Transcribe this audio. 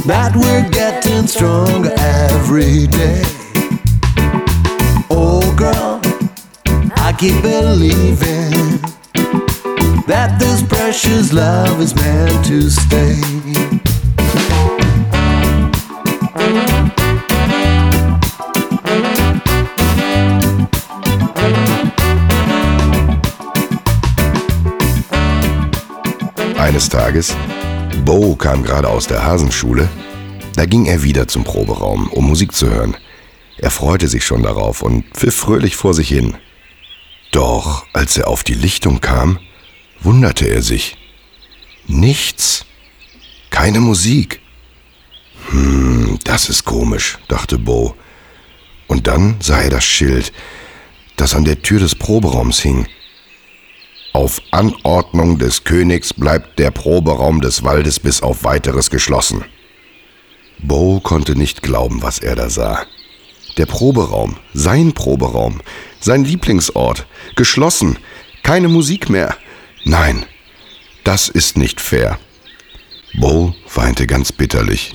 that we're getting stronger every day. Oh girl, I keep believing that this precious love is meant to stay. Eines Tages, Bo kam gerade aus der Hasenschule, da ging er wieder zum Proberaum, um Musik zu hören. Er freute sich schon darauf und pfiff fröhlich vor sich hin. Doch als er auf die Lichtung kam, wunderte er sich. Nichts. Keine Musik. Das ist komisch, dachte Bo. Und dann sah er das Schild, das an der Tür des Proberaums hing. Auf Anordnung des Königs bleibt der Proberaum des Waldes bis auf Weiteres geschlossen. Bo konnte nicht glauben, was er da sah. Der Proberaum, sein Lieblingsort, geschlossen, keine Musik mehr. Nein, das ist nicht fair. Bo weinte ganz bitterlich.